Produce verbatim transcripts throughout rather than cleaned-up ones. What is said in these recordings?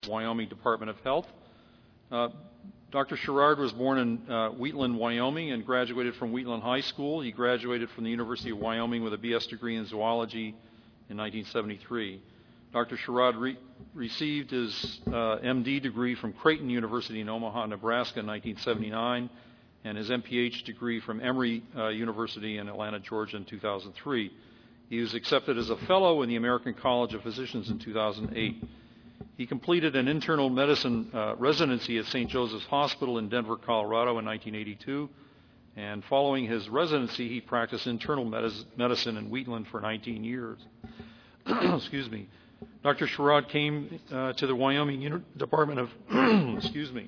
Wyoming Department of Health. Uh, Doctor Sherrard was born in uh, Wheatland, Wyoming, and graduated from Wheatland High School. He graduated from the University of Wyoming with a B S degree in zoology in nineteen seventy-three. Doctor Sherrard re- received his uh, M D degree from Creighton University in Omaha, Nebraska in nineteen seventy-nine, and his M P H degree from Emory uh, University in Atlanta, Georgia in two thousand three. He was accepted as a fellow in the American College of Physicians in two thousand eight. He completed an internal medicine uh, residency at Saint Joseph's Hospital in Denver, Colorado in nineteen eighty-two, and following his residency, he practiced internal medis- medicine in Wheatland for nineteen years. Excuse me. Doctor Sherrard came uh, to the Wyoming Uni- Department of, excuse me,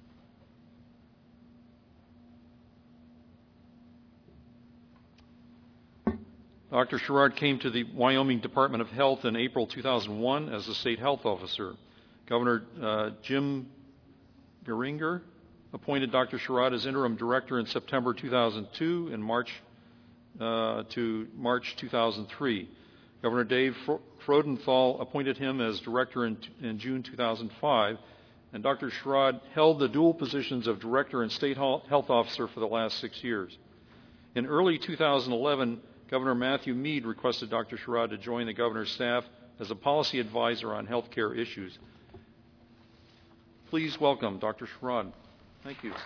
Doctor Sherrard came to the Wyoming Department of Health in April two thousand one as the state health officer. Governor uh, Jim Geringer appointed Doctor Sherrard as interim director in September two thousand two and March uh, to March two thousand three. Governor Dave Frodenthal appointed him as director in, in June two thousand five, and Doctor Sherrard held the dual positions of director and state health officer for the last six years. In early two thousand eleven, Governor Matthew Mead requested Doctor Sherrard to join the governor's staff as a policy advisor on health care issues. Please welcome Doctor Sherrard. Thank you.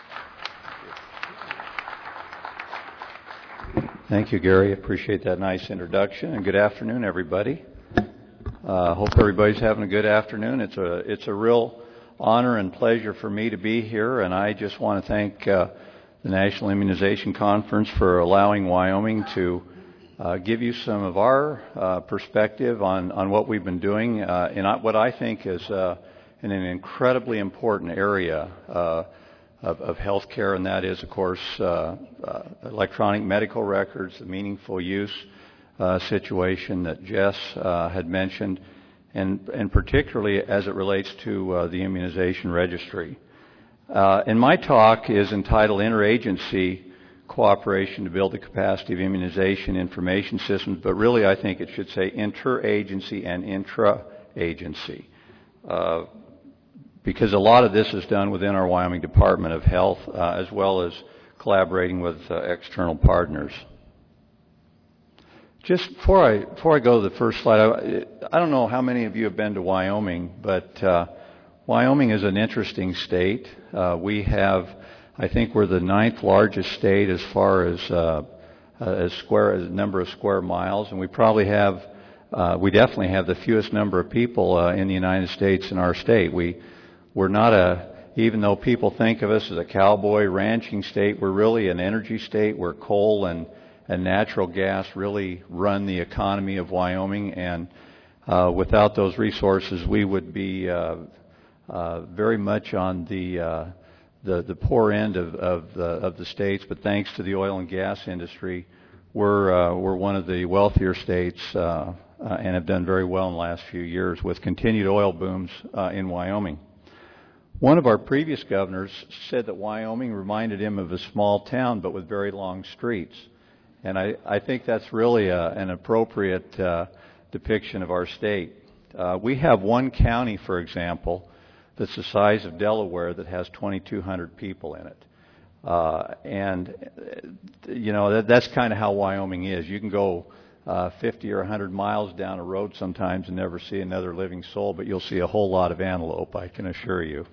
Thank you, Gary. Appreciate that nice introduction, and good afternoon, everybody. Uh, hope everybody's having a good afternoon. It's a it's a real honor and pleasure for me to be here, and I just want to thank uh, the National Immunization Conference for allowing Wyoming to uh, give you some of our uh, perspective on, on what we've been doing uh, in what I think is uh, in an incredibly important area uh, of, of healthcare, and that is, of course, uh, uh, electronic medical records, the meaningful use uh, situation that Jess uh, had mentioned, and, and particularly as it relates to uh, the immunization registry. Uh, and my talk is entitled Interagency Cooperation to Build the Capacity of Immunization Information Systems, but really I think it should say interagency and intra-agency. Uh, because a lot of this is done within our Wyoming Department of Health, uh, as well as collaborating with uh, external partners. Just before I before I go to the first slide, I, I don't know how many of you have been to Wyoming, but uh, Wyoming is an interesting state. Uh, we have, I think, we're the ninth largest state as far as uh, as square as number of square miles, and we probably have, uh, we definitely have the fewest number of people uh, in the United States in our state. We We're not a, even though people think of us as a cowboy ranching state, we're really an energy state where coal and, and natural gas really run the economy of Wyoming. And uh, without those resources, we would be uh, uh, very much on the, uh, the the poor end of, of the of the states. But thanks to the oil and gas industry, we're uh, we're one of the wealthier states uh, uh, and have done very well in the last few years with continued oil booms uh, in Wyoming. One of our previous governors said that Wyoming reminded him of a small town, but with very long streets. And I, I think that's really a, an appropriate uh, depiction of our state. Uh, we have one county, for example, that's the size of Delaware that has twenty-two hundred people in it. Uh, and, you know, that, that's kind of how Wyoming is. You can go uh, fifty or one hundred miles down a road sometimes and never see another living soul, but you'll see a whole lot of antelope, I can assure you.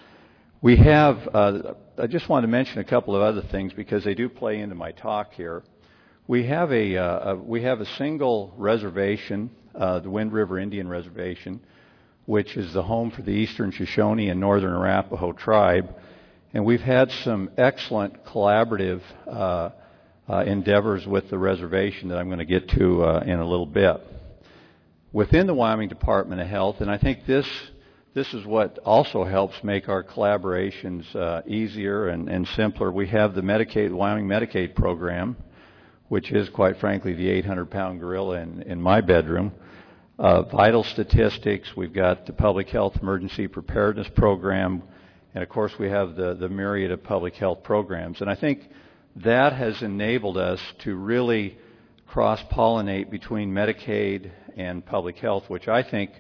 We have, uh, I just want to mention a couple of other things because they do play into my talk here. We have a, uh, a we have a single reservation, uh, the Wind River Indian Reservation, which is the home for the Eastern Shoshone and Northern Arapaho tribe. And we've had some excellent collaborative uh, uh, endeavors with the reservation that I'm going to get to uh, in a little bit. Within the Wyoming Department of Health, and I think this This is what also helps make our collaborations uh, easier and, and simpler. We have the Medicaid, Wyoming Medicaid program, which is, quite frankly, the eight hundred pound gorilla in, in my bedroom. Uh, vital statistics, we've got the Public Health Emergency Preparedness Program, and of course we have the, the myriad of public health programs. And I think that has enabled us to really cross-pollinate between Medicaid and public health, which I think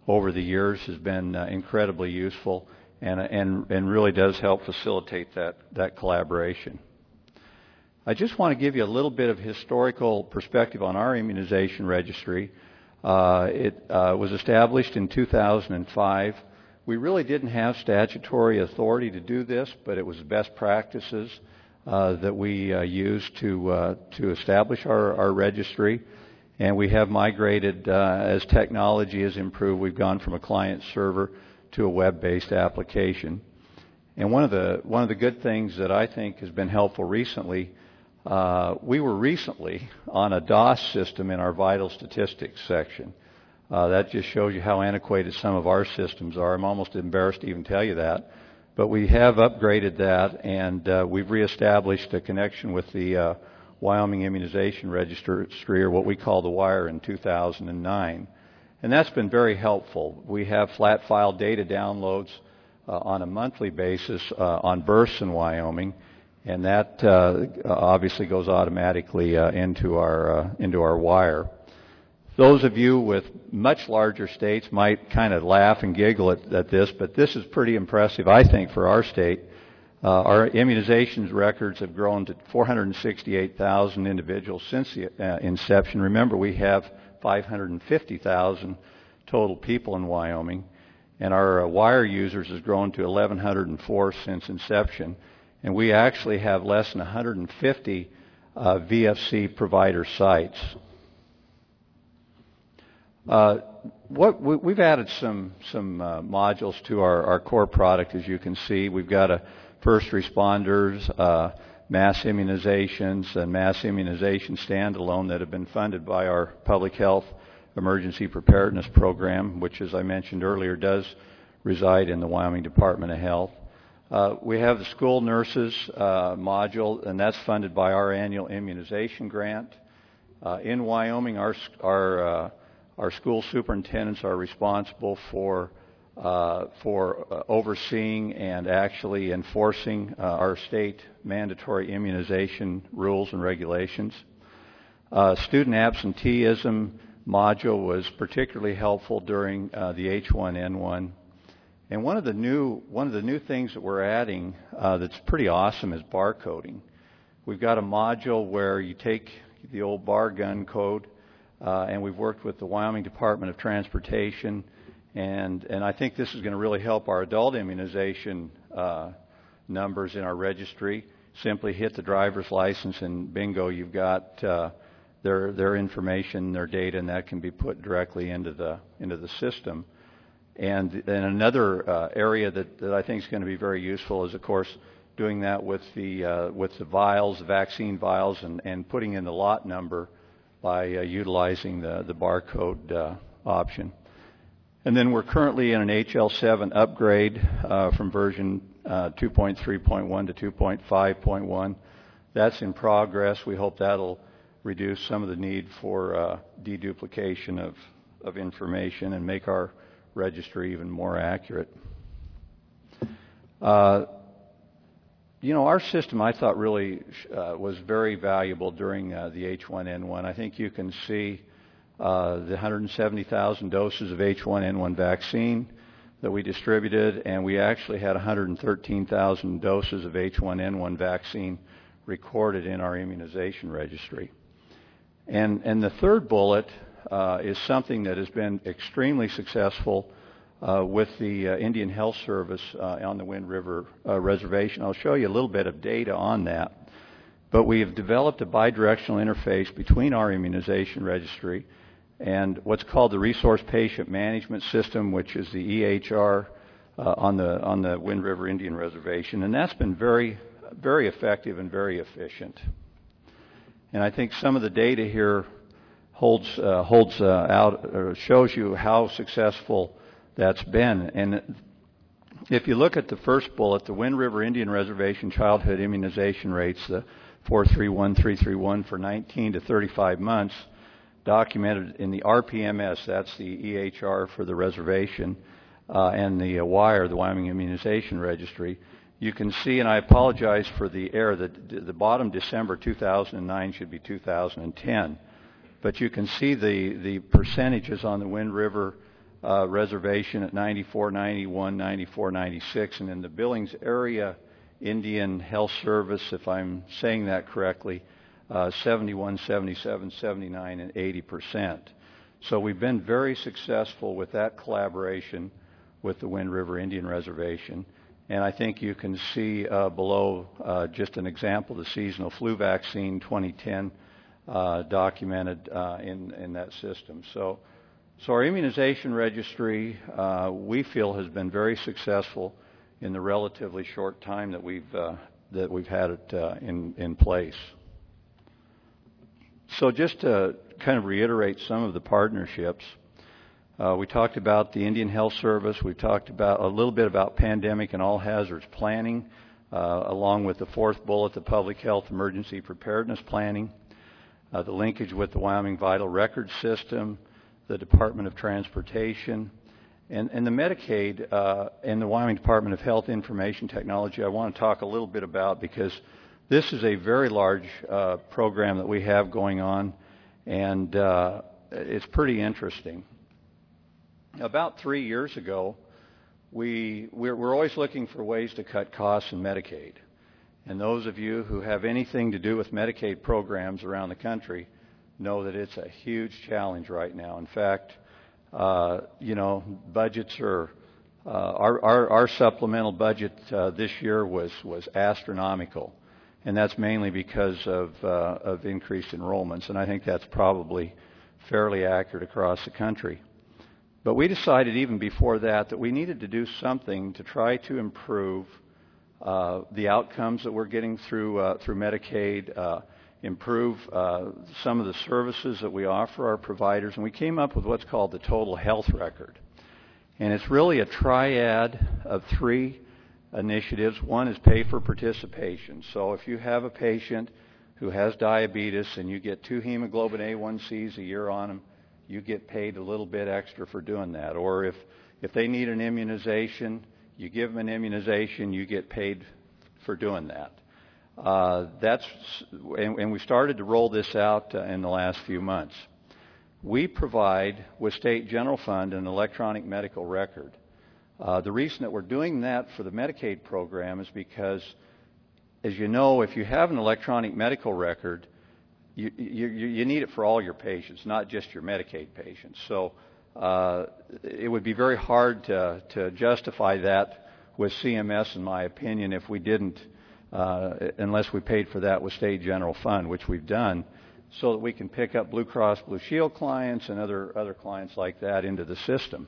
over the years has been uh, incredibly useful and, and, and really does help facilitate that, that collaboration. I just want to give you a little bit of historical perspective on our immunization registry. Uh, it uh, was established in two thousand five. We really didn't have statutory authority to do this, but it was best practices uh, that we uh, used to uh, to establish our, our registry. And we have migrated, uh, as technology has improved, we've gone from a client server to a web-based application. And one of the one of the good things that I think has been helpful recently, uh, we were recently on a DOS system in our vital statistics section. Uh, that just shows you how antiquated some of our systems are. I'm almost embarrassed to even tell you that. But we have upgraded that, and uh, we've reestablished a connection with the uh, Wyoming Immunization Registry, or what we call the WIRE, in two thousand nine. And that's been very helpful. We have flat file data downloads uh, on a monthly basis uh, on births in Wyoming, and that uh, obviously goes automatically uh, into our uh, into our WIRE. Those of you with much larger states might kind of laugh and giggle at, at this, but this is pretty impressive, I think, for our state. Uh, our immunizations records have grown to four hundred sixty-eight thousand individuals since the uh, inception. Remember, we have five hundred fifty thousand total people in Wyoming, and our uh, WIRE users has grown to one thousand one hundred four since inception, and we actually have less than one hundred fifty uh, V F C provider sites. Uh, what we, we've added some some uh, modules to our, our core product, as you can see. We've got a first responders, uh, mass immunizations, and mass immunization standalone that have been funded by our Public Health Emergency Preparedness Program, which, as I mentioned earlier, does reside in the Wyoming Department of Health. Uh, we have the school nurses uh, module, and that's funded by our annual immunization grant. Uh, in Wyoming, our our uh, our school superintendents are responsible for Uh, for uh, overseeing and actually enforcing uh, our state mandatory immunization rules and regulations. Uh, student absenteeism module was particularly helpful during uh, the H one N one. And one of the new one of the new things that we're adding uh, that's pretty awesome is barcoding. We've got a module where you take the old bar gun code, uh, and we've worked with the Wyoming Department of Transportation. And, and I think this is going to really help our adult immunization uh, numbers in our registry. Simply hit the driver's license and bingo, you've got uh, their their information, their data, and that can be put directly into the into the system. And then another uh, area that, that I think is going to be very useful is, of course, doing that with the uh, with the vials, the vaccine vials, and, and putting in the lot number by uh, utilizing the the barcode uh, option. And then we're currently in an H L seven upgrade uh, from version uh, two point three point one to two point five point one. That's in progress. We hope that'll reduce some of the need for uh, deduplication of, of information and make our registry even more accurate. Uh, you know, our system, I thought, really uh, was very valuable during uh, the H one N one. I think you can see Uh, the one hundred seventy thousand doses of H one N one vaccine that we distributed, and we actually had one hundred thirteen thousand doses of H one N one vaccine recorded in our immunization registry. And, and the third bullet uh, is something that has been extremely successful uh, with the uh, Indian Health Service uh, on the Wind River uh, Reservation. I'll show you a little bit of data on that. But we have developed a bidirectional interface between our immunization registry and what's called the Resource Patient Management System, which is the E H R uh, on the on the Wind River Indian Reservation, and that's been very, very effective and very efficient. And I think some of the data here holds uh, holds uh, out or shows you how successful that's been. And if you look at the first bullet, the Wind River Indian Reservation childhood immunization rates, the four three one three three one for nineteen to thirty-five months, documented in the R P M S, that's the E H R for the reservation, uh, and the uh, WIRE, the Wyoming Immunization Registry. You can see, and I apologize for the error, that the bottom December two thousand nine should be two thousand ten. But you can see the, the percentages on the Wind River uh, reservation at ninety-four ninety-one, ninety-four ninety-six, and in the Billings area Indian Health Service, if I'm saying that correctly, uh, seventy-one, seventy-seven, seventy-nine, and eighty percent. So we've been very successful with that collaboration with the Wind River Indian Reservation. And I think you can see uh, below uh, just an example, the seasonal flu vaccine twenty ten uh, documented uh, in, in that system. So, so our immunization registry, uh, we feel, has been very successful in the relatively short time that we've uh, that we've had it uh, in in place. So just to kind of reiterate some of the partnerships, uh, we talked about the Indian Health Service. We talked about a little bit about pandemic and all hazards planning, uh, along with the fourth bullet, the public health emergency preparedness planning, uh, the linkage with the Wyoming Vital Records System, the Department of Transportation, and, and the Medicaid uh, and the Wyoming Department of Health Information Technology. I want to talk a little bit about, because this is a very large uh, program that we have going on, and uh, it's pretty interesting. About three years ago, we, we're, we're always looking for ways to cut costs in Medicaid. And those of you who have anything to do with Medicaid programs around the country know that it's a huge challenge right now. In fact, uh, you know, budgets are, uh, our, our, our supplemental budget uh, this year was, was astronomical. And that's mainly because of, uh, of increased enrollments. And I think that's probably fairly accurate across the country. But we decided even before that that we needed to do something to try to improve uh, the outcomes that we're getting through uh, through Medicaid, uh, improve uh, some of the services that we offer our providers, and we came up with what's called the Total Health Record. And it's really a triad of three initiatives. One is pay for participation. So if you have a patient who has diabetes and you get two hemoglobin A one C's a year on them, you get paid a little bit extra for doing that. Or if, if they need an immunization, you give them an immunization, you get paid for doing that. Uh, that's and, and we started to roll this out uh, in the last few months. We provide, with State General Fund, an electronic medical record. Uh, the reason that we're doing that for the Medicaid program is because, as you know, if you have an electronic medical record, you, you, you need it for all your patients, not just your Medicaid patients. So uh, it would be very hard to, to justify that with C M S, in my opinion, if we didn't, uh, unless we paid for that with State General Fund, which we've done, so that we can pick up Blue Cross Blue Shield clients and other other clients like that into the system.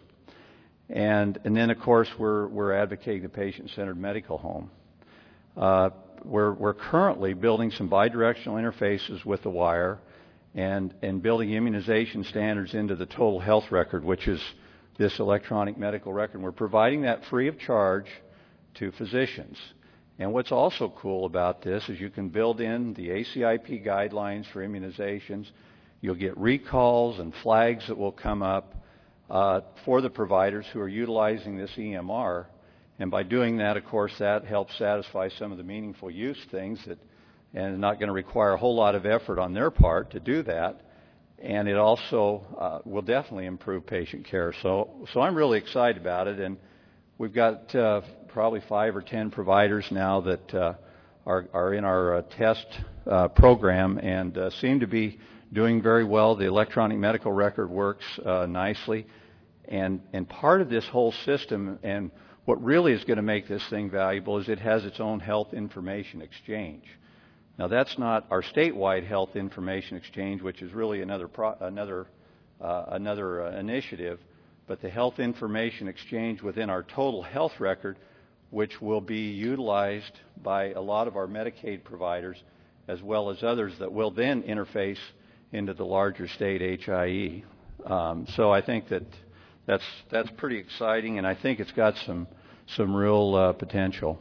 And, and then, of course, we're, we're advocating the patient-centered medical home. Uh, we're, we're currently building some bidirectional interfaces with the wire and, and building immunization standards into the Total Health Record, which is this electronic medical record. We're providing that free of charge to physicians. And what's also cool about this is you can build in the A C I P guidelines for immunizations. You'll get recalls and flags that will come up Uh, for the providers who are utilizing this E M R. And by doing that, of course, that helps satisfy some of the meaningful use things that, and not going to require a whole lot of effort on their part to do that. And it also uh, will definitely improve patient care. So, so I'm really excited about it. And we've got uh, probably five or ten providers now that uh, are, are in our uh, test uh, program and uh, seem to be doing very well. The electronic medical record works uh, nicely. And, and part of this whole system, and what really is going to make this thing valuable, is it has its own health information exchange. Now, that's not our statewide health information exchange, which is really another pro- another uh, another uh, initiative, but the health information exchange within our Total Health Record, which will be utilized by a lot of our Medicaid providers, as well as others that will then interface into the larger state H I E. Um, so I think that that's that's pretty exciting, and I think it's got some some real uh, potential.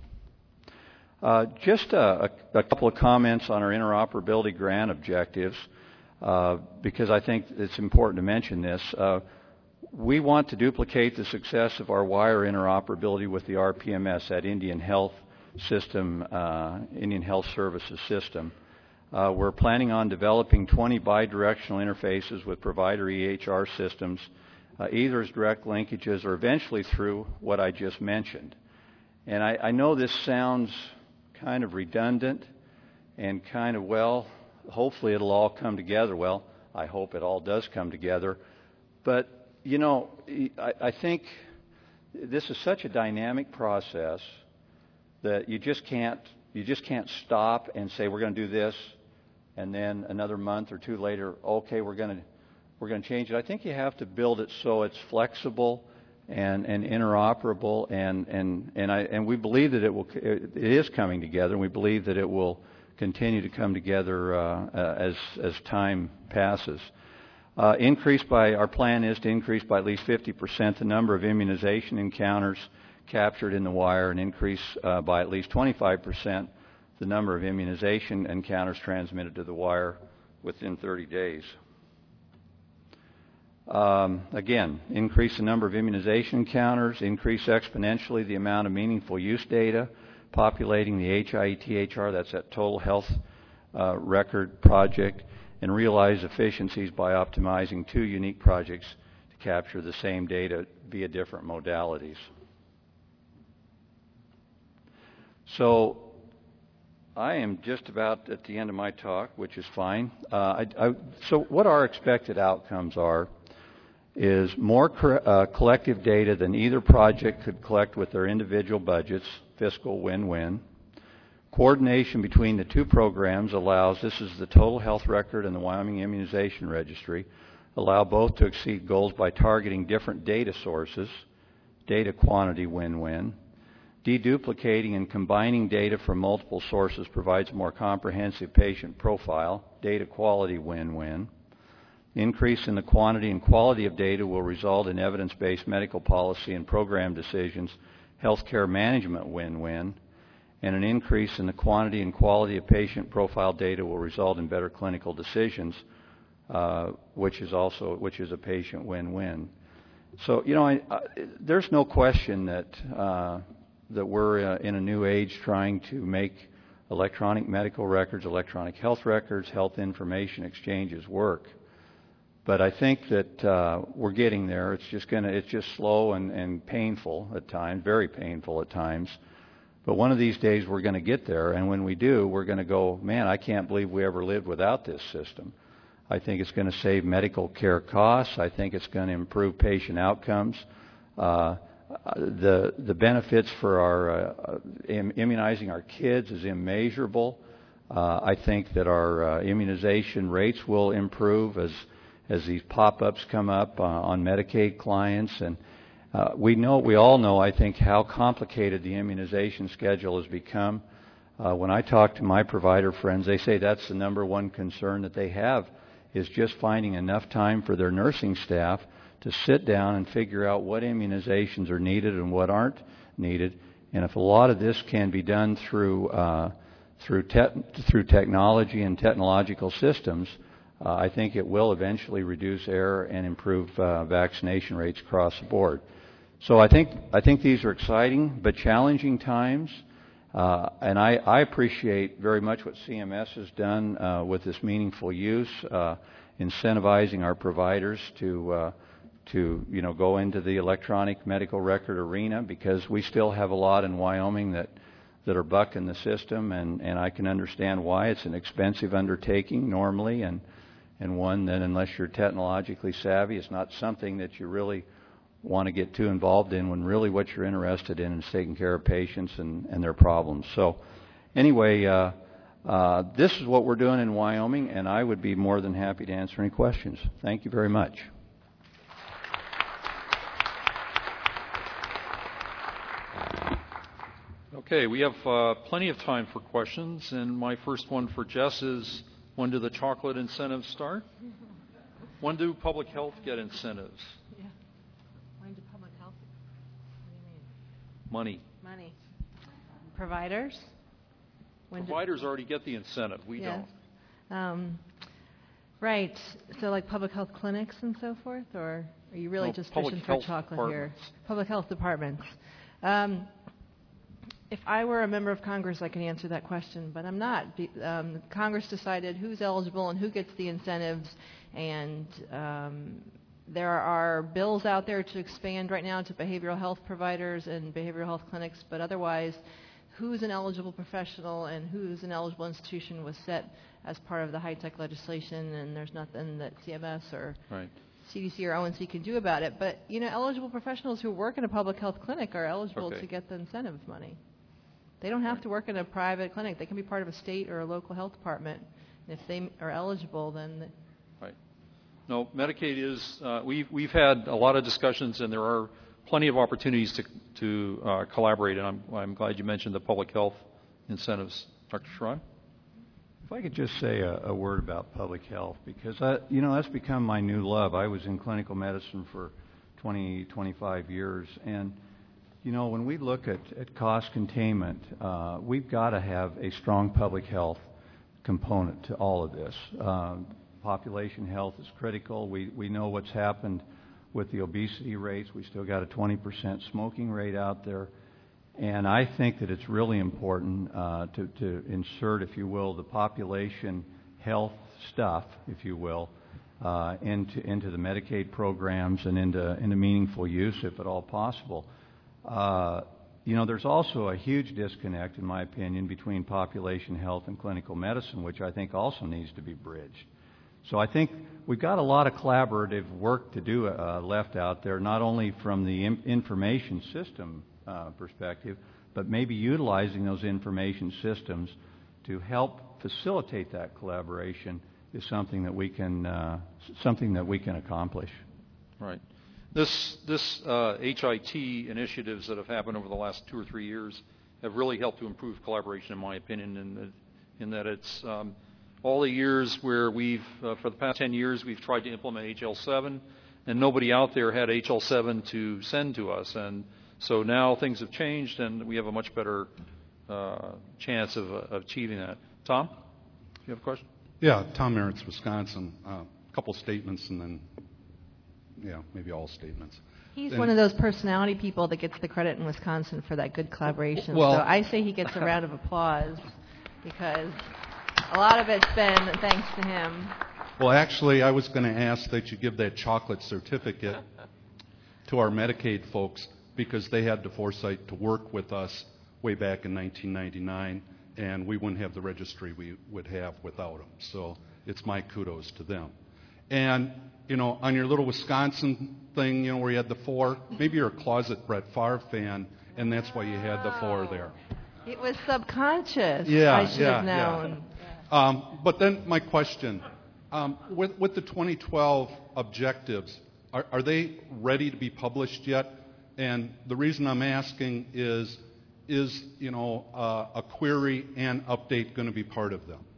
Uh, just a, a couple of comments on our interoperability grant objectives, uh, because I think it's important to mention this. Uh, we want to duplicate the success of our wire interoperability with the R P M S, that Indian Health System, uh, Indian Health Services System. Uh, we're planning on developing twenty bidirectional interfaces with provider E H R systems uh, either as direct linkages or eventually through what I just mentioned. And I, I know this sounds kind of redundant and kind of, well, hopefully it'll all come together. Well, I hope it all does come together. But, you know, I, I think this is such a dynamic process that you just can't you just can't stop and say we're going to do this, and then another month or two later, okay, we're going to we're going to change it. I think you have to build it so it's flexible and, and interoperable, and and and I and we believe that it will it is coming together, and we believe that it will continue to come together uh, uh, as as time passes. Uh, increase by our plan is to increase by at least fifty percent the number of immunization encounters captured in the wire, and increase uh, by at least twenty-five percent the number of immunization encounters transmitted to the wire within thirty days. Um, again, increase the number of immunization encounters, increase exponentially the amount of meaningful use data populating the H I E T H R, that's that Total Health uh, Record project, and realize efficiencies by optimizing two unique projects to capture the same data via different modalities. So I am just about at the end of my talk, which is fine. Uh, I, I, so what our expected outcomes are is more cor- uh, collective data than either project could collect with their individual budgets, fiscal win-win. Coordination between the two programs allows, this is the Total Health Record and the Wyoming Immunization Registry, allow both to exceed goals by targeting different data sources, data quantity win-win. Deduplicating and combining data from multiple sources provides a more comprehensive patient profile, data quality win-win. Increase in the quantity and quality of data will result in evidence-based medical policy and program decisions, healthcare management win-win. And an increase in the quantity and quality of patient profile data will result in better clinical decisions, uh, which is also which is a patient win-win. So, you know, I, I, there's no question that uh, that we're uh, in a new age trying to make electronic medical records, electronic health records, health information exchanges work. But I think that uh, we're getting there. It's just gonna it's just slow and, and painful at times, very painful at times. But one of these days we're going to get there, and when we do, we're going to go, man, I can't believe we ever lived without this system. I think it's going to save medical care costs. I think it's going to improve patient outcomes. Uh, the the benefits for our uh, immunizing our kids is immeasurable. Uh, I think that our uh, immunization rates will improve as as these pop-ups come up uh, on Medicaid clients, and Uh, we know, we all know, I think, how complicated the immunization schedule has become. Uh, when I talk to my provider friends, they say that's the number one concern that they have, is just finding enough time for their nursing staff to sit down and figure out what immunizations are needed and what aren't needed. And if a lot of this can be done through uh, through te- through technology and technological systems, uh, I think it will eventually reduce error and improve uh, vaccination rates across the board. So I think I think these are exciting but challenging times, uh, and I, I appreciate very much what C M S has done uh, with this meaningful use, uh, incentivizing our providers to uh, to you know go into the electronic medical record arena, because we still have a lot in Wyoming that that are bucking the system, and, and I can understand why. It's an expensive undertaking normally, and and one that unless you're technologically savvy, it's not something that you really want to get too involved in, when really what you're interested in is taking care of patients and, and their problems. So anyway, uh, uh, this is what we're doing in Wyoming, and I would be more than happy to answer any questions. Thank you very much. Okay, we have uh, plenty of time for questions, and my first one for Jess is, when do the chocolate incentives start? When do public health get incentives? Yeah. When do public health? What do you mean? Money. Money. Providers? When Providers do, already get the incentive. We yes. don't. Um, right. So like public health clinics and so forth? Or are you really no, just public fishing for chocolate here? Public health departments. Um, if I were a member of Congress, I can answer that question, but I'm not. Um, Congress decided who's eligible and who gets the incentives, and um, there are bills out there to expand right now to behavioral health providers and behavioral health clinics, but otherwise, who's an eligible professional and who's an eligible institution was set as part of the high-tech legislation, and there's nothing that C M S or Right. C D C or O N C can do about it. But, you know, eligible professionals who work in a public health clinic are eligible Okay. to get the incentive money. They don't have Right. to work in a private clinic. They can be part of a state or a local health department. And if they are eligible, then... Right. No, Medicaid is, uh, we've, we've had a lot of discussions, and there are plenty of opportunities to, to uh, collaborate, and I'm, I'm glad you mentioned the public health incentives. Doctor Sherrod? If I could just say a, a word about public health, because, I, you know, that's become my new love. I was in clinical medicine for twenty, twenty-five years, and, you know, when we look at, at cost containment, uh, we've got to have a strong public health component to all of this. Uh, population health is critical. We, we know what's happened with the obesity rates. We still got a twenty percent smoking rate out there. And I think that it's really important uh, to, to insert, if you will, the population health stuff, if you will, uh, into, into the Medicaid programs and into, into meaningful use, if at all possible. Uh, you know, there's also a huge disconnect, in my opinion, between population health and clinical medicine, which I think also needs to be bridged. So I think we've got a lot of collaborative work to do uh, left out there, not only from the im- information system uh, perspective, but maybe utilizing those information systems to help facilitate that collaboration is something that we can uh, something that we can accomplish. Right. This this uh, H I T initiatives that have happened over the last two or three years have really helped to improve collaboration, in my opinion, in, the, in that it's um, all the years where we've, uh, for the past ten years, we've tried to implement H L seven, and nobody out there had H L seven to send to us. And so now things have changed, and we have a much better uh, chance of, uh, of achieving that. Tom, you have a question? Yeah, Tom Meritz, Wisconsin. A uh, couple statements and then, yeah, maybe all statements. He's And- one of those personality people that gets the credit in Wisconsin for that good collaboration. Well- so I say he gets a round of applause because a lot of it's been thanks to him. Well, actually, I was going to ask that you give that chocolate certificate to our Medicaid folks because they had the foresight to work with us way back in nineteen ninety-nine, and we wouldn't have the registry we would have without them. So it's my kudos to them. And, you know, on your little Wisconsin thing, you know, where you had the four, maybe you're a closet Brett Favre fan, and that's why you had the four there. It was subconscious. Yeah, I should yeah, have known. yeah. Um, but then my question, um, with, with the twenty twelve objectives, are, are they ready to be published yet? And the reason I'm asking is, is you know, uh, a query and update going to be part of them?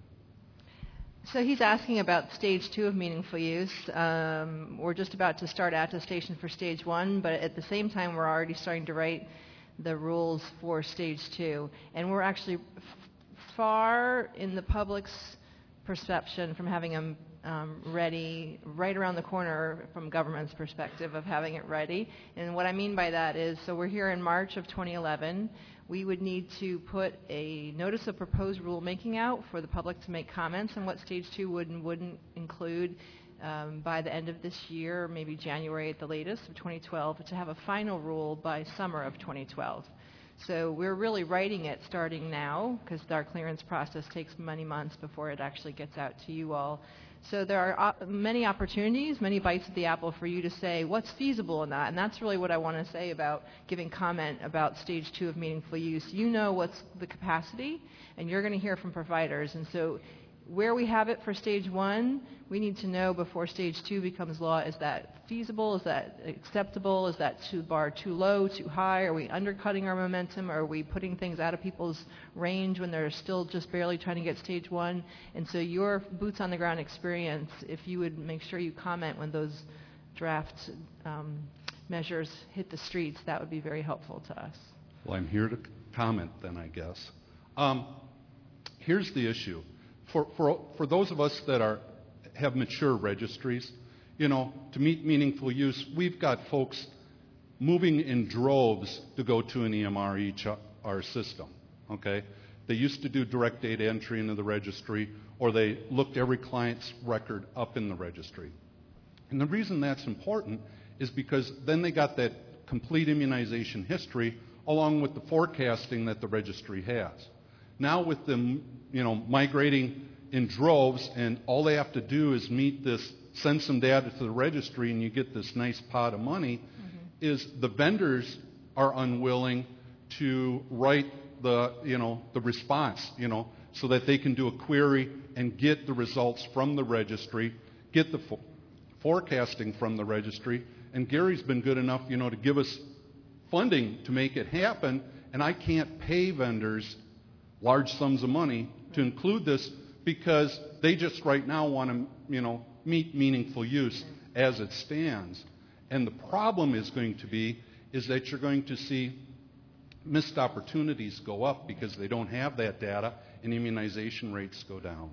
So he's asking about stage two of meaningful use. Um, we're just about to start attestation for stage one, but at the same time, we're already starting to write the rules for stage two. And we're actually f- far in the public's perception from having them um, ready right around the corner from government's perspective of having it ready. And what I mean by that is, so we're here in March of twenty eleven. We would need to put a notice of proposed rulemaking out for the public to make comments on what stage two would and wouldn't include um, by the end of this year, or maybe January at the latest of twenty twelve, to have a final rule by summer of twenty twelve. So we're really writing it starting now because our clearance process takes many months before it actually gets out to you all. So there are op- many opportunities, many bites at the apple for you to say what's feasible in that. And that's really what I want to say about giving comment about stage two of meaningful use. You know what's the capacity, and you're going to hear from providers. And so where we have it for stage one, we need to know before stage two becomes law, is that feasible? Is that acceptable? Is that too bar too low, too high? Are we undercutting our momentum? Are we putting things out of people's range when they're still just barely trying to get stage one? And so your boots on the ground experience, if you would make sure you comment when those draft um, measures hit the streets, that would be very helpful to us. Well, I'm here to comment then, I guess. Um, here's the issue. For, for, for those of us that are, have mature registries, you know, to meet meaningful use, we've got folks moving in droves to go to an E M R H R system, okay? They used to do direct data entry into the registry, or they looked every client's record up in the registry. And the reason that's important is because then they got that complete immunization history along with the forecasting that the registry has. Now with them, you know, migrating in droves, and all they have to do is meet this, send some data to the registry, and you get this nice pot of money, mm-hmm. is the vendors are unwilling to write the, you know, the response, you know, so that they can do a query and get the results from the registry, get the fo- forecasting from the registry. And Gary's been good enough, you know, to give us funding to make it happen, and I can't pay vendors large sums of money to include this because they just right now want to, you know, meet meaningful use as it stands. And the problem is going to be is that you're going to see missed opportunities go up because they don't have that data, and immunization rates go down.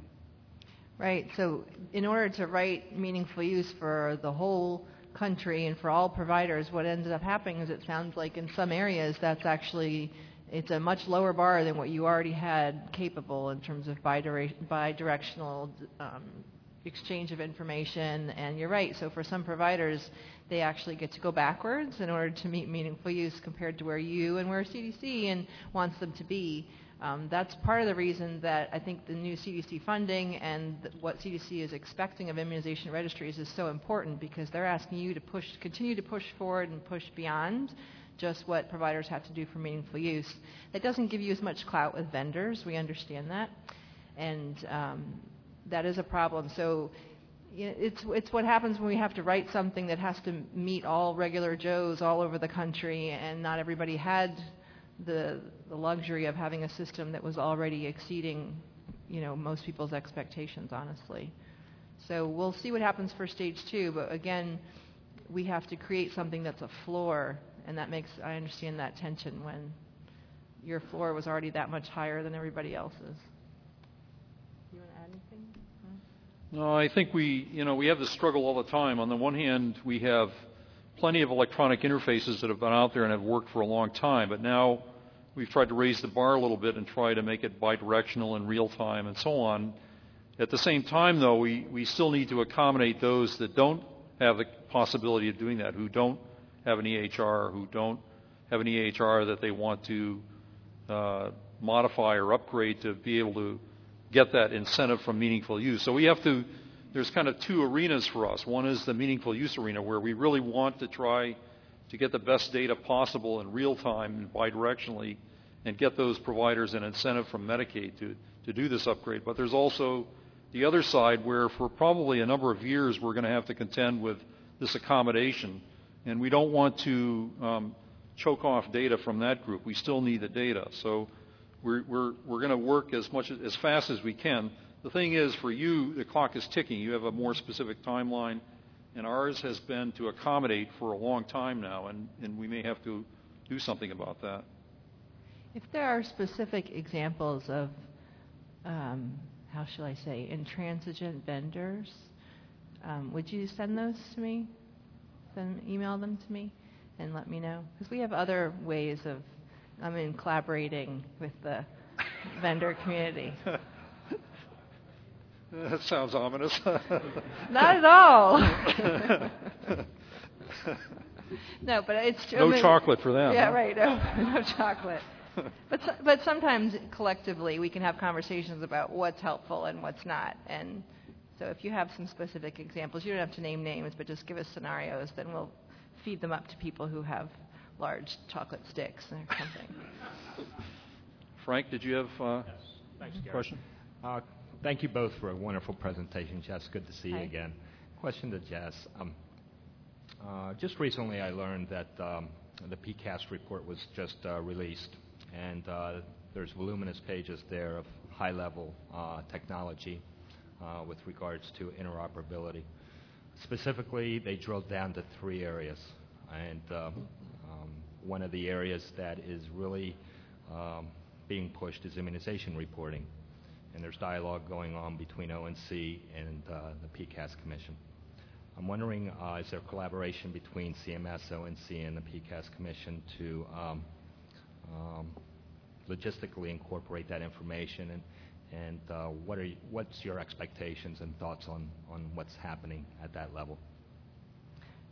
Right. So in order to write meaningful use for the whole country and for all providers, what ends up happening is it sounds like in some areas that's actually, it's a much lower bar than what you already had capable in terms of bidire- bidirectional um, exchange of information. And you're right. So for some providers, they actually get to go backwards in order to meet meaningful use compared to where you and where C D C and wants them to be. Um, that's part of the reason that I think the new C D C funding and th- what C D C is expecting of immunization registries is so important, because they're asking you to push, continue to push forward and push beyond just what providers have to do for meaningful use. That doesn't give you as much clout with vendors. We understand that, and um, that is a problem. So you know, it's it's what happens when we have to write something that has to meet all regular Joes all over the country, and not everybody had the the luxury of having a system that was already exceeding, you know, most people's expectations, honestly. So we'll see what happens for stage two, but again, we have to create something that's a floor, and that makes, I understand that tension when your floor was already that much higher than everybody else's. You want to add anything? Huh? No, I think we, you know, we have this struggle all the time. On the one hand, we have plenty of electronic interfaces that have been out there and have worked for a long time, but now we've tried to raise the bar a little bit and try to make it bidirectional and real time and so on. At the same time, though, we, we still need to accommodate those that don't have the possibility of doing that, who don't have an E H R, who don't have an E H R that they want to uh, modify or upgrade to be able to get that incentive from meaningful use. So we have to, there's kind of two arenas for us. One is the meaningful use arena, where we really want to try to get the best data possible in real time and bidirectionally, and get those providers an incentive from Medicaid to, to do this upgrade. But there's also the other side, where for probably a number of years we're going to have to contend with this accommodation, and we don't want to um, choke off data from that group. We still need the data. So we're, we're, we're going to work as much as fast as we can. The thing is, for you, the clock is ticking. You have a more specific timeline, and ours has been to accommodate for a long time now, and, and we may have to do something about that. If there are specific examples of, um, how shall I say, intransigent vendors, um, would you send those to me? Send, email them to me and let me know? Because we have other ways of, I mean, collaborating with the vendor community. That sounds ominous. Not at all. No, but it's no I mean, chocolate for them. Yeah, huh? right. No, no chocolate. But but sometimes collectively we can have conversations about what's helpful and what's not. And so if you have some specific examples, you don't have to name names, but just give us scenarios. Then we'll feed them up to people who have large chocolate sticks or something. Frank, did you have uh, yes. Thanks, a question? Uh, thank you both for a wonderful presentation. Jess, good to see Hi. you again. Question to Jess. Um, uh, just recently I learned that um, the P C A S report was just uh, released, and uh, there's voluminous pages there of high-level uh, technology uh, with regards to interoperability. Specifically, they drilled down to three areas, and uh, um, one of the areas that is really um, being pushed is immunization reporting, and there's dialogue going on between O N C and uh, the P C A S Commission. I'm wondering, uh, is there collaboration between C M S, O N C, and the P C A S Commission to um, um, logistically incorporate that information, and, and uh, what are you, what's your expectations and thoughts on, on what's happening at that level?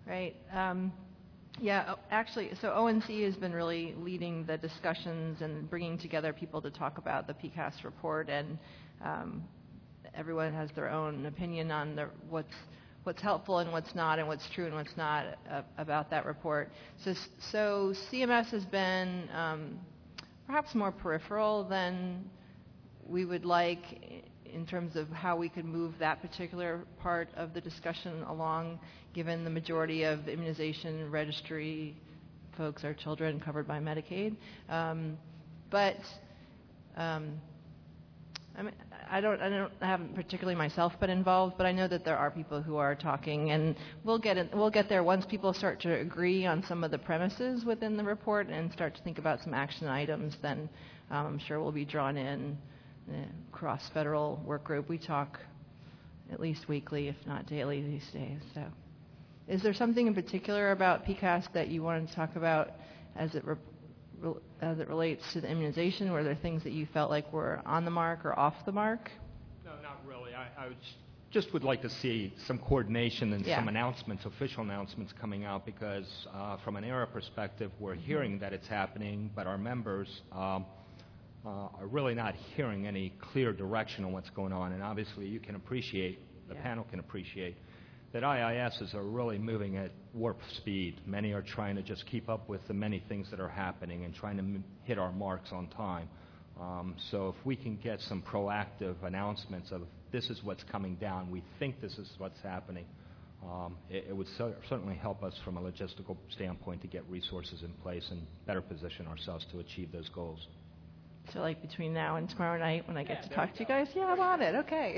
Right. Um, yeah, o- actually, so O N C has been really leading the discussions and bringing together people to talk about the P C A S report, and um, everyone has their own opinion on the, what's what's helpful and what's not, and what's true and what's not uh, about that report. So, so C M S has been um, perhaps more peripheral than we would like in terms of how we could move that particular part of the discussion along, given the majority of the immunization registry folks are children covered by Medicaid. Um, but um, I mean, I don't, I don't, I haven't particularly myself been involved, but I know that there are people who are talking, and we'll get it, we'll get there once people start to agree on some of the premises within the report and start to think about some action items. Then um, I'm sure we'll be drawn in. Cross-federal work group. We talk at least weekly, if not daily, these days. So, is there something in particular about P C A S that you wanted to talk about as it re- re- as it relates to the immunization? Were there things that you felt like were on the mark or off the mark? No, not really. I, I would just would like to see some coordination and Yeah. some announcements, official announcements coming out, because uh, from an ERA perspective, we're hearing that it's happening, but our members um, Uh, are really not hearing any clear direction on what's going on. And obviously you can appreciate, the Yeah. panel can appreciate, that I I Ss are really moving at warp speed. Many are trying to just keep up with the many things that are happening and trying to m- hit our marks on time. Um, so if we can get some proactive announcements of this is what's coming down, we think this is what's happening, um, it, it would cer- certainly help us from a logistical standpoint to get resources in place and better position ourselves to achieve those goals. So, like between now and tomorrow night, when I get Yeah, to there talk we to you go. guys, yeah, I'm on it. Okay.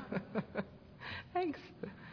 Thanks.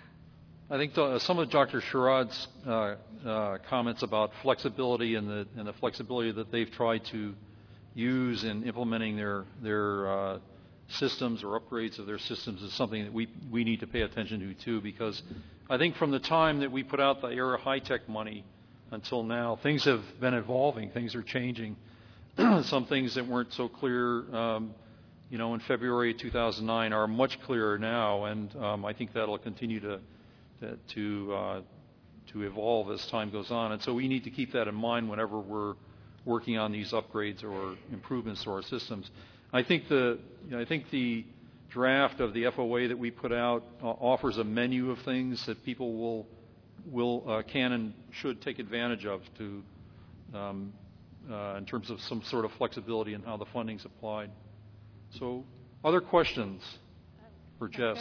I think the, some of Doctor Sherrod's uh, uh, comments about flexibility and the and the flexibility that they've tried to use in implementing their their uh, systems or upgrades of their systems is something that we we need to pay attention to too, because I think from the time that we put out the ERA high-tech money until now, things have been evolving, things are changing. Some things that weren't so clear, um, you know, in February two thousand nine are much clearer now, and um, I think that'll continue to to to, uh, to evolve as time goes on. And so we need to keep that in mind whenever we're working on these upgrades or improvements to our systems. I think the you know, I think the draft of the F O A that we put out uh, offers a menu of things that people will will uh, can and should take advantage of to. Um, Uh, in terms of some sort of flexibility in how the funding's applied. So, other questions for Jess?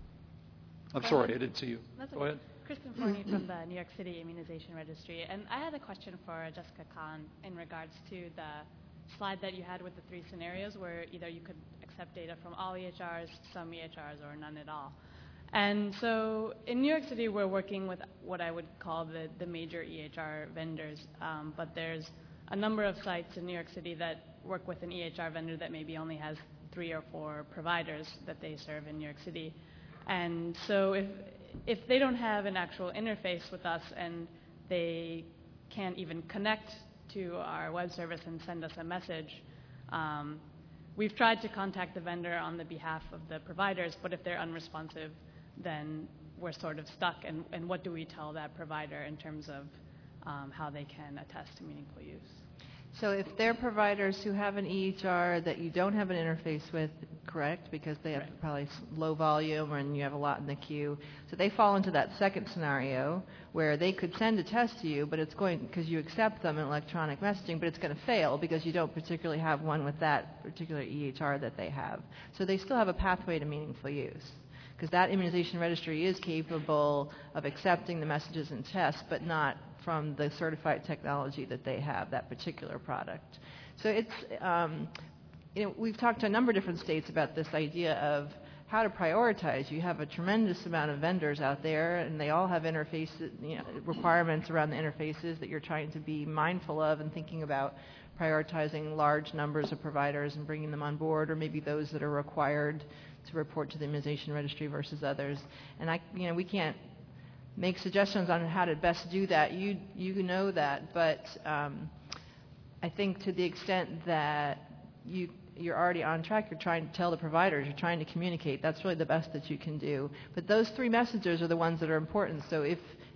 I'm Go sorry, ahead. I didn't see you. That's Go okay. ahead. Kristen Forney from the New York City Immunization Registry. And I had a question for Jessica Kahn in regards to the slide that you had with the three scenarios where either you could accept data from all E H Rs, some E H Rs, or none at all. And so in New York City, we're working with what I would call the, the major E H R vendors, um, but there's a number of sites in New York City that work with an E H R vendor that maybe only has three or four providers that they serve in New York City. And so if if they don't have an actual interface with us and they can't even connect to our web service and send us a message, um, we've tried to contact the vendor on the behalf of the providers, but if they're unresponsive, then we're sort of stuck. And, and what do we tell that provider in terms of Um, how they can attest to meaningful use? So if they're providers who have an E H R that you don't have an interface with, correct, because they have Right. probably s- low volume and you have a lot in the queue, so they fall into that second scenario where they could send a test to you, but it's going, because you accept them in electronic messaging, but it's going to fail because you don't particularly have one with that particular E H R that they have. So they still have a pathway to meaningful use, because that immunization registry is capable of accepting the messages and tests, but not from the certified technology that they have, that particular product. So it's, um, you know, we've talked to a number of different states about this idea of how to prioritize. You have a tremendous amount of vendors out there, and they all have interfaces, you know, requirements around the interfaces that you're trying to be mindful of and thinking about prioritizing large numbers of providers and bringing them on board, or maybe those that are required to report to the immunization registry versus others. And I, you know, we can't make suggestions on how to best do that. You you know that, but um, I think to the extent that you you're already on track, you're trying to tell the providers, you're trying to communicate. That's really the best that you can do. But those three messages are the ones that are important. So if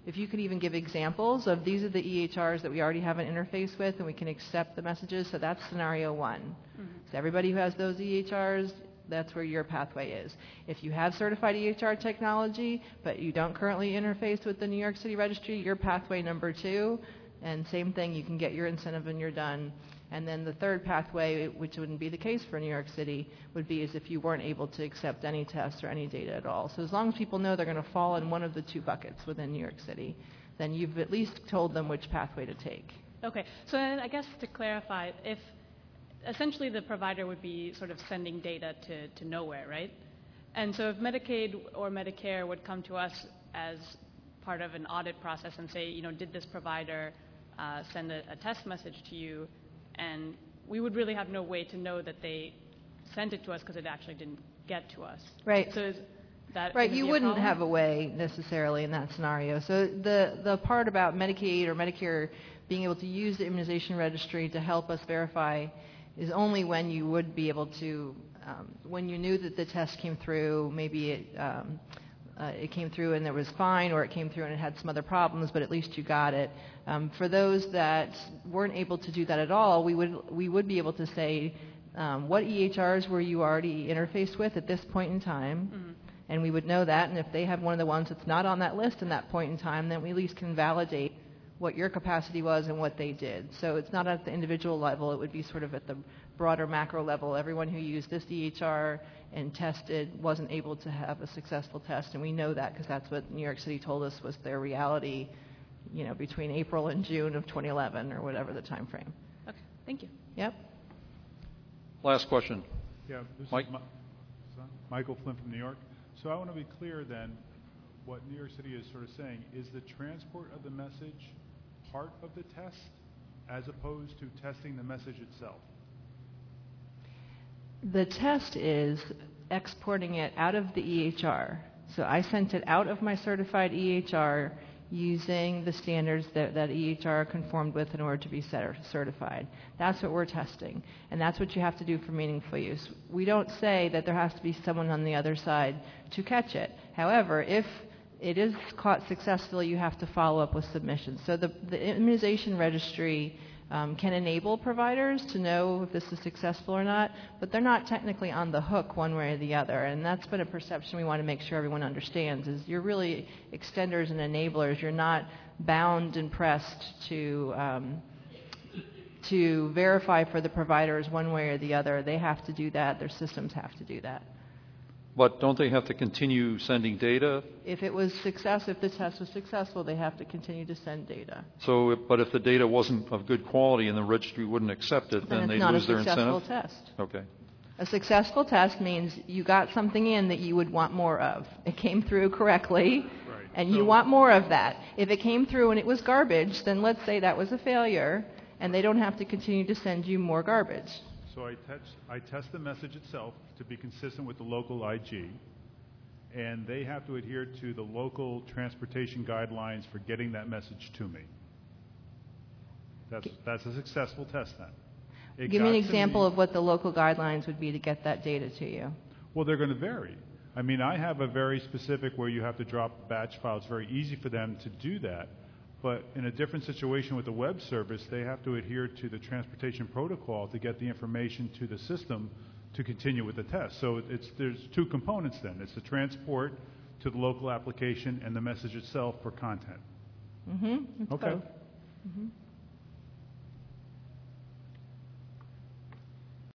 if you could even give examples of these are the E H Rs that we already have an interface with and we can accept the messages, so that's scenario one. Mm-hmm. So everybody who has those E H Rs, that's where your pathway is. If you have certified E H R technology, but you don't currently interface with the New York City Registry, your pathway number two, and same thing, you can get your incentive and you're done. And then the third pathway, which wouldn't be the case for New York City, would be as if you weren't able to accept any tests or any data at all. So as long as people know they're going to fall in one of the two buckets within New York City, then you've at least told them which pathway to take. Okay, so then I guess to clarify, if essentially the provider would be sort of sending data to, to nowhere, right? And so if Medicaid or Medicare would come to us as part of an audit process and say, you know, did this provider uh, send a, a test message to you? And we would really have no way to know that they sent it to us because it actually didn't get to us. Right. So is that right. gonna You be a wouldn't problem? have a way necessarily in that scenario. So the the part about Medicaid or Medicare being able to use the immunization registry to help us verify is only when you would be able to, um, when you knew that the test came through, maybe it um, uh, it came through and it was fine, or it came through and it had some other problems, but at least you got it. Um, for those that weren't able to do that at all, we would we would be able to say, um, what E H Rs were you already interfaced with at this point in time? Mm-hmm. And we would know that, and if they have one of the ones that's not on that list in that point in time, then we at least can validate what your capacity was and what they did. So it's not at the individual level, it would be sort of at the broader macro level. Everyone who used this E H R and tested wasn't able to have a successful test, and we know that because that's what New York City told us was their reality, you know, between April and June of twenty eleven or whatever the time frame. Okay, thank you. Yep. Last question. Yeah, this Mike? is Mi- Michael Flynn from New York. So I want to be clear then, what New York City is sort of saying, is the transport of the message part of the test as opposed to testing the message itself? The test is exporting it out of the E H R. So I sent it out of my certified E H R using the standards that, that E H R conformed with in order to be certified. That's what we're testing, and that's what you have to do for meaningful use. We don't say that there has to be someone on the other side to catch it. However, if it is caught successfully, you have to follow up with submissions. So the, the immunization registry um, can enable providers to know if this is successful or not, but they're not technically on the hook one way or the other, and that's been a perception we want to make sure everyone understands, is you're really extenders and enablers. You're not bound and pressed to um, to verify for the providers one way or the other. They have to do that. Their systems have to do that. But don't they have to continue sending data? If it was success, if the test was successful, they have to continue to send data. So, but if the data wasn't of good quality and the registry wouldn't accept it, then, then they it's not lose a their successful incentive? test. Okay. A successful test means you got something in that you would want more of. It came through correctly, Right. and So- you want more of that. If it came through and it was garbage, then let's say that was a failure, and they don't have to continue to send you more garbage. So I test, I test the message itself to be consistent with the local I G, and they have to adhere to the local transportation guidelines for getting that message to me. That's, that's a successful test then. It Give me an got to example me- of what the local guidelines would be to get that data to you. Well, they're going to vary. I mean, I have a very specific where you have to drop a batch file. It's very easy for them to do that. But in a different situation with the web service, they have to adhere to the transportation protocol to get the information to the system to continue with the test. So it's, there's two components then. It's the transport to the local application and the message itself for content. Mm-hmm. Okay. Mm-hmm.